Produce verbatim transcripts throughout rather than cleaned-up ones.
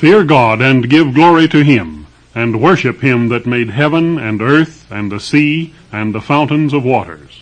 Fear God, and give glory to him, and worship him that made heaven and earth and the sea and the fountains of waters.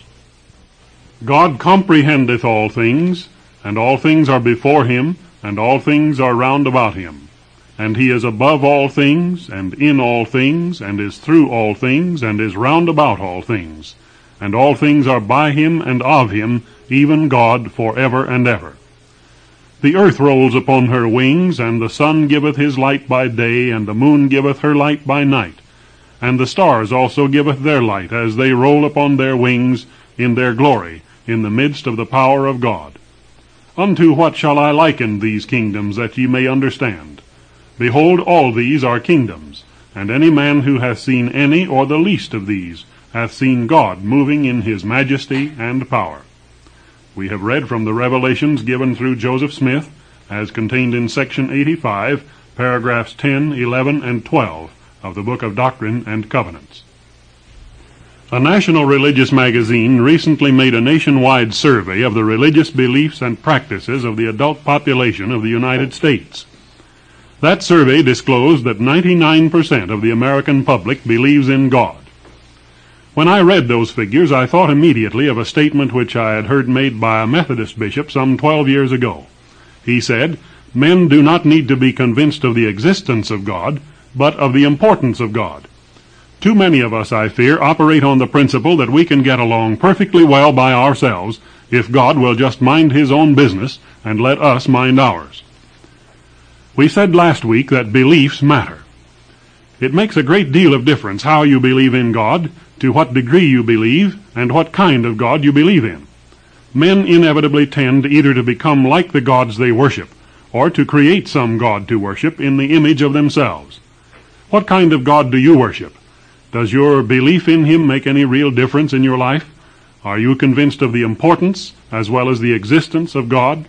God comprehendeth all things, and all things are before him, and all things are round about him. And he is above all things, and in all things, and is through all things, and is round about all things. And all things are by him and of him, even God, for ever and ever. The earth rolls upon her wings, and the sun giveth his light by day, and the moon giveth her light by night. And the stars also giveth their light, as they roll upon their wings in their glory, in the midst of the power of God. Unto what shall I liken these kingdoms, that ye may understand? Behold, all these are kingdoms, and any man who hath seen any or the least of these hath seen God moving in his majesty and power. We have read from the revelations given through Joseph Smith, as contained in section eighty-five, paragraphs ten, eleven, and twelve of the Book of Doctrine and Covenants. A national religious magazine recently made a nationwide survey of the religious beliefs and practices of the adult population of the United States. That survey disclosed that ninety-nine percent of the American public believes in God. When I read those figures, I thought immediately of a statement which I had heard made by a Methodist bishop some twelve years ago. He said, "Men do not need to be convinced of the existence of God, but of the importance of God." Too many of us, I fear, operate on the principle that we can get along perfectly well by ourselves if God will just mind his own business and let us mind ours. We said last week that beliefs matter. It makes a great deal of difference how you believe in God, to what degree you believe, and what kind of God you believe in. Men inevitably tend either to become like the gods they worship, or to create some god to worship in the image of themselves. What kind of God do you worship? Does your belief in him make any real difference in your life? Are you convinced of the importance as well as the existence of God?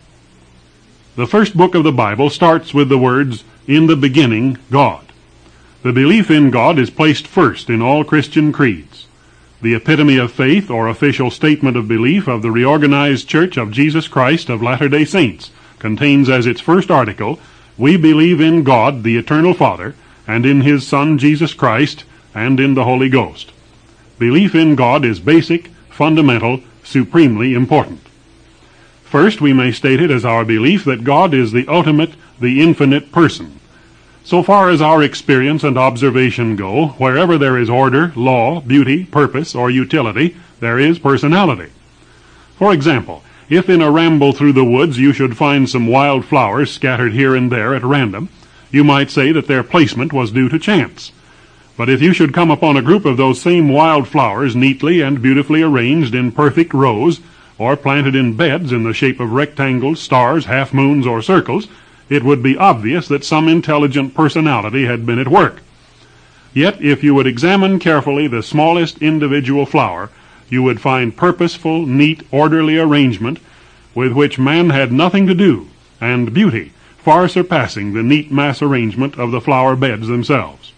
The first book of the Bible starts with the words, "In the beginning, God." The belief in God is placed first in all Christian creeds. The epitome of faith, or official statement of belief of the reorganized Church of Jesus Christ of Latter-day Saints, contains as its first article, "We believe in God, the Eternal Father, and in his Son, Jesus Christ, and in the Holy Ghost." Belief in God is basic, fundamental, supremely important. First, we may state it as our belief that God is the ultimate, the infinite person. So far as our experience and observation go, wherever there is order, law, beauty, purpose, or utility, there is personality. For example, if in a ramble through the woods you should find some wild flowers scattered here and there at random, you might say that their placement was due to chance. But if you should come upon a group of those same wild flowers neatly and beautifully arranged in perfect rows, or planted in beds in the shape of rectangles, stars, half-moons, or circles, it would be obvious that some intelligent personality had been at work. Yet, if you would examine carefully the smallest individual flower, you would find purposeful, neat, orderly arrangement with which man had nothing to do, and beauty far surpassing the neat mass arrangement of the flower beds themselves.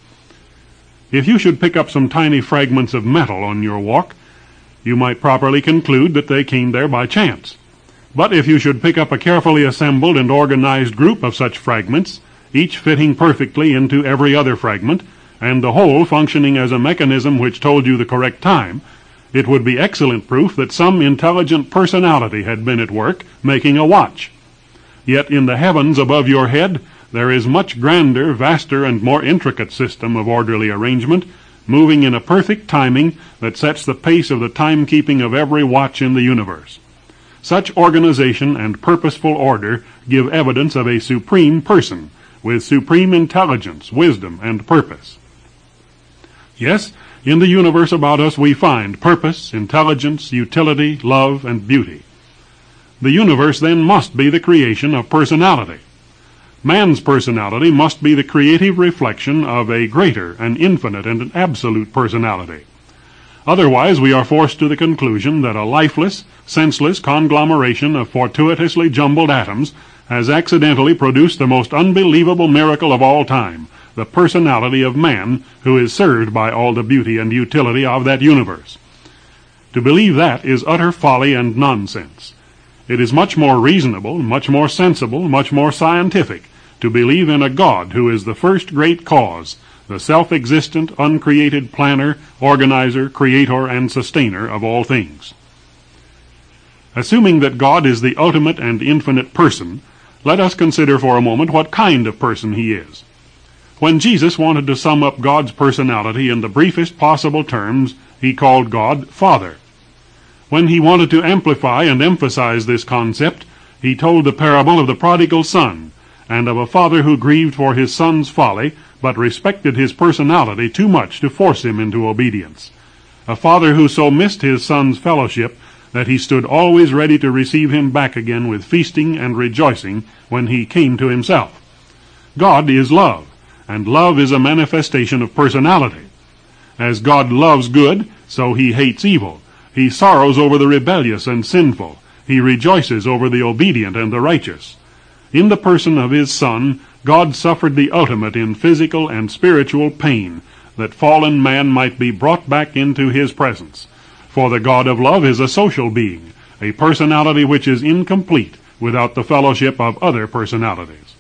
If you should pick up some tiny fragments of metal on your walk, you might properly conclude that they came there by chance. But if you should pick up a carefully assembled and organized group of such fragments, each fitting perfectly into every other fragment, and the whole functioning as a mechanism which told you the correct time, it would be excellent proof that some intelligent personality had been at work making a watch. Yet in the heavens above your head there is much grander, vaster, and more intricate system of orderly arrangement, moving in a perfect timing that sets the pace of the timekeeping of every watch in the universe. Such organization and purposeful order give evidence of a supreme person, with supreme intelligence, wisdom, and purpose. Yes, in the universe about us we find purpose, intelligence, utility, love, and beauty. The universe then must be the creation of personality. Man's personality must be the creative reflection of a greater, an infinite, and an absolute personality. Otherwise, we are forced to the conclusion that a lifeless, senseless conglomeration of fortuitously jumbled atoms has accidentally produced the most unbelievable miracle of all time, the personality of man, who is served by all the beauty and utility of that universe. To believe that is utter folly and nonsense. It is much more reasonable, much more sensible, much more scientific to believe in a God who is the first great cause, the self-existent, uncreated planner, organizer, creator, and sustainer of all things. Assuming that God is the ultimate and infinite person, let us consider for a moment what kind of person he is. When Jesus wanted to sum up God's personality in the briefest possible terms, he called God Father. When he wanted to amplify and emphasize this concept, he told the parable of the prodigal son, and of a father who grieved for his son's folly, but respected his personality too much to force him into obedience. A father who so missed his son's fellowship that he stood always ready to receive him back again with feasting and rejoicing when he came to himself. God is love, and love is a manifestation of personality. As God loves good, so he hates evil. He sorrows over the rebellious and sinful. He rejoices over the obedient and the righteous. In the person of his Son, God suffered the ultimate in physical and spiritual pain, that fallen man might be brought back into his presence. For the God of love is a social being, a personality which is incomplete without the fellowship of other personalities.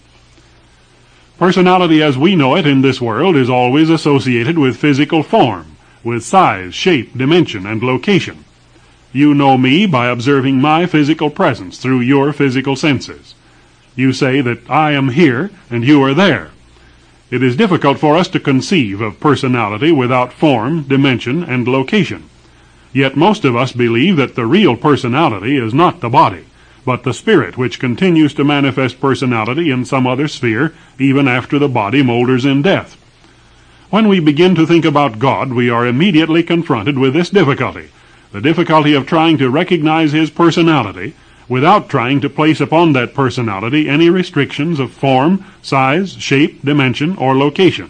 Personality as we know it in this world is always associated with physical form, with size, shape, dimension, and location. You know me by observing my physical presence through your physical senses. You say that I am here and you are there. It is difficult for us to conceive of personality without form, dimension, and location. Yet most of us believe that the real personality is not the body, but the spirit which continues to manifest personality in some other sphere even after the body molders in death. When we begin to think about God, we are immediately confronted with this difficulty, the difficulty of trying to recognize his personality without trying to place upon that personality any restrictions of form, size, shape, dimension, or location.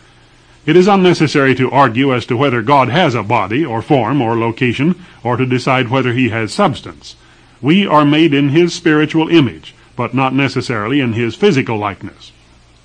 It is unnecessary to argue as to whether God has a body, or form, or location, or to decide whether he has substance. We are made in his spiritual image, but not necessarily in his physical likeness.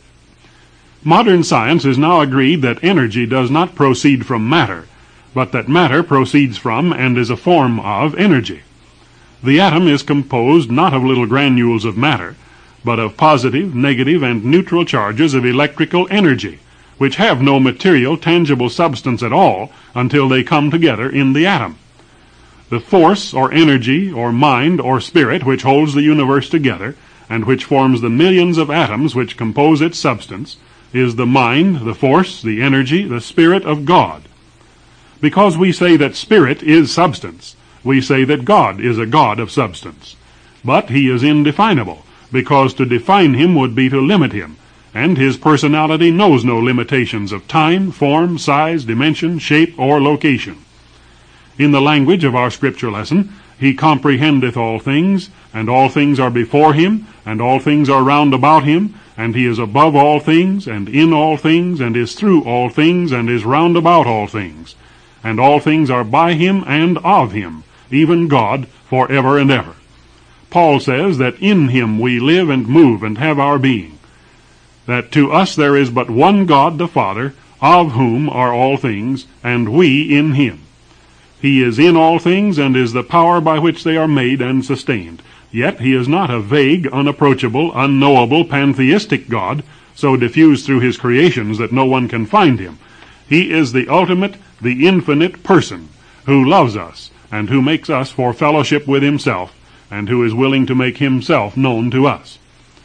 Modern science is now agreed that energy does not proceed from matter, but that matter proceeds from and is a form of energy. The atom is composed not of little granules of matter, but of positive, negative, and neutral charges of electrical energy, which have no material, tangible substance at all until they come together in the atom. The force, or energy, or mind, or spirit which holds the universe together, and which forms the millions of atoms which compose its substance, is the mind, the force, the energy, the spirit of God. Because we say that spirit is substance, we say that God is a God of substance. But he is indefinable, because to define him would be to limit him, and his personality knows no limitations of time, form, size, dimension, shape, or location. In the language of our scripture lesson, he comprehendeth all things, and all things are before him, and all things are round about him, and he is above all things, and in all things, and is through all things, and is round about all things. And all things are by him and of him, even God, for ever and ever. Paul says that in him we live and move and have our being. That to us there is but one God the Father, of whom are all things, and we in him. He is in all things, and is the power by which they are made and sustained. Yet he is not a vague, unapproachable, unknowable, pantheistic God, so diffused through his creations that no one can find him. He is the ultimate, the infinite person, who loves us, and who makes us for fellowship with himself, and who is willing to make himself known to us.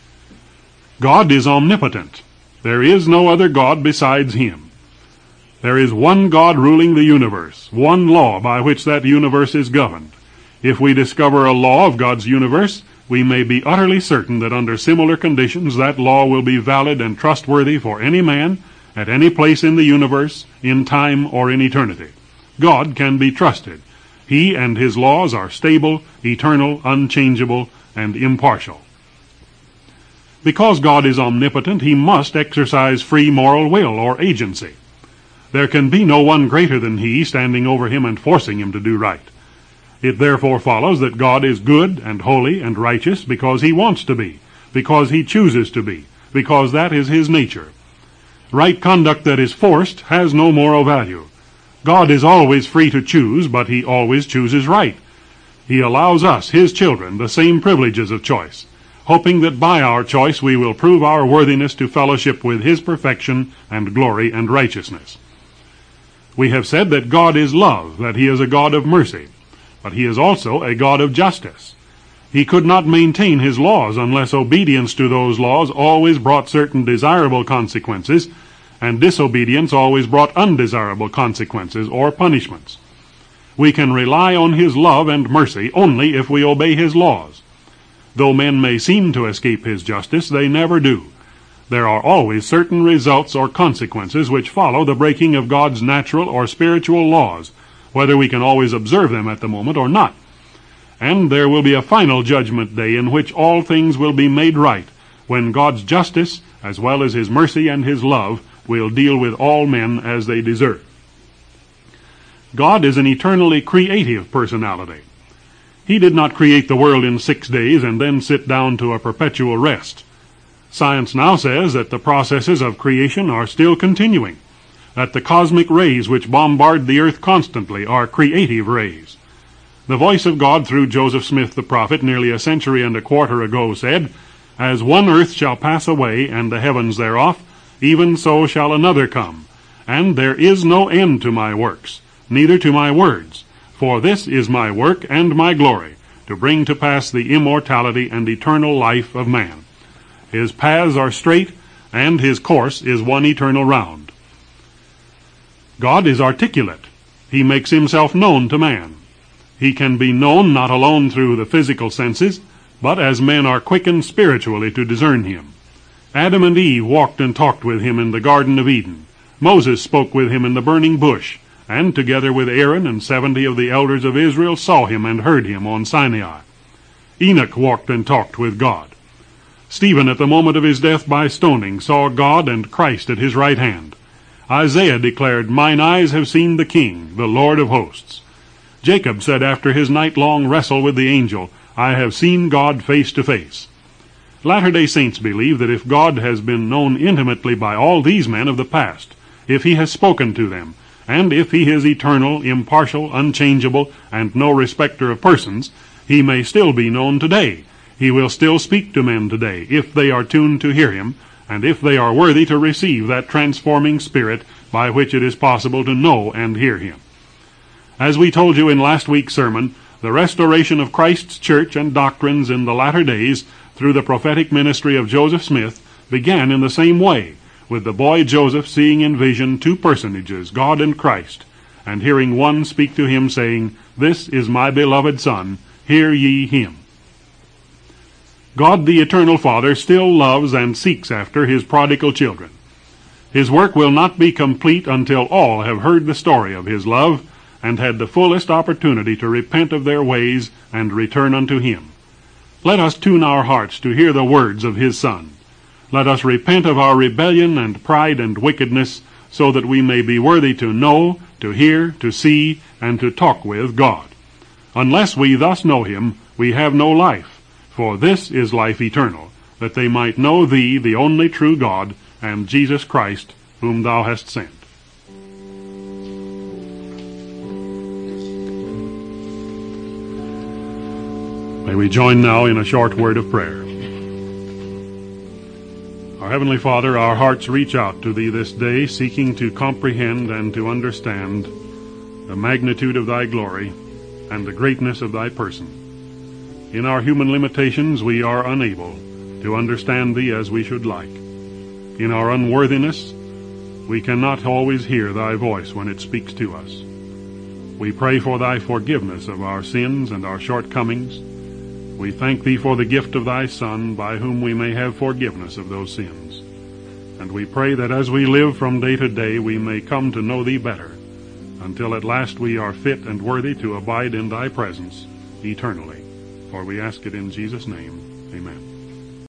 God is omnipotent. There is no other God besides him. There is one God ruling the universe, one law by which that universe is governed. If we discover a law of God's universe, we may be utterly certain that under similar conditions that law will be valid and trustworthy for any man, at any place in the universe, in time, or in eternity. God can be trusted. He and his laws are stable, eternal, unchangeable, and impartial. Because God is omnipotent, he must exercise free moral will or agency. There can be no one greater than he standing over him and forcing him to do right. It therefore follows that God is good and holy and righteous because he wants to be, because he chooses to be, because that is his nature. Right conduct that is forced has no moral value. God is always free to choose, but he always chooses right. He allows us, his children, the same privileges of choice. hoping that by our choice we will prove our worthiness to fellowship with his perfection and glory and righteousness. We have said that God is love, that he is a God of mercy, but he is also a God of justice. He could not maintain his laws unless obedience to those laws always brought certain desirable consequences, and disobedience always brought undesirable consequences or punishments. We can rely on his love and mercy only if we obey his laws. Though men may seem to escape his justice, they never do. There are always certain results or consequences which follow the breaking of God's natural or spiritual laws, whether we can always observe them at the moment or not. And there will be a final judgment day in which all things will be made right, when God's justice, as well as his mercy and his love, will deal with all men as they deserve. God is an eternally creative personality. He did not create the world in six days and then sit down to a perpetual rest. Science now says that the processes of creation are still continuing, that the cosmic rays which bombard the earth constantly are creative rays. The voice of God through Joseph Smith the prophet nearly a century and a quarter ago said, "As one earth shall pass away, and the heavens thereof, even so shall another come. And there is no end to my works, neither to my words. For this is my work and my glory, to bring to pass the immortality and eternal life of man. His paths are straight, and his course is one eternal round." God is articulate. He makes himself known to man. He can be known not alone through the physical senses, but as men are quickened spiritually to discern him. Adam and Eve walked and talked with him in the Garden of Eden. Moses spoke with him in the burning bush, and together with Aaron and seventy of the elders of Israel saw him and heard him on Sinai. Enoch walked and talked with God. Stephen, at the moment of his death by stoning, saw God and Christ at his right hand. Isaiah declared, "Mine eyes have seen the King, the Lord of hosts." Jacob said after his night-long wrestle with the angel, "I have seen God face to face." Latter-day Saints believe that if God has been known intimately by all these men of the past, if he has spoken to them, and if he is eternal, impartial, unchangeable, and no respecter of persons, he may still be known today. He will still speak to men today, if they are tuned to hear him, and if they are worthy to receive that transforming spirit by which it is possible to know and hear him. As we told you in last week's sermon, the restoration of Christ's church and doctrines in the latter days through the prophetic ministry of Joseph Smith began in the same way, with the boy Joseph seeing in vision two personages, God and Christ, and hearing one speak to him, saying, "This is my beloved Son, hear ye him." God the Eternal Father still loves and seeks after his prodigal children. His work will not be complete until all have heard the story of his love and had the fullest opportunity to repent of their ways and return unto him. Let us tune our hearts to hear the words of his Son. Let us repent of our rebellion and pride and wickedness, so that we may be worthy to know, to hear, to see, and to talk with God. Unless we thus know him, we have no life. For this is life eternal, that they might know thee, the only true God, and Jesus Christ, whom thou hast sent. May we join now in a short word of prayer. Our Heavenly Father, our hearts reach out to thee this day, seeking to comprehend and to understand the magnitude of thy glory and the greatness of thy person. In our human limitations, we are unable to understand thee as we should like. In our unworthiness, we cannot always hear thy voice when it speaks to us. We pray for thy forgiveness of our sins and our shortcomings. We thank thee for the gift of thy Son, by whom we may have forgiveness of those sins. And we pray that as we live from day to day, we may come to know thee better, until at last we are fit and worthy to abide in thy presence eternally. For we ask it in Jesus' name. Amen.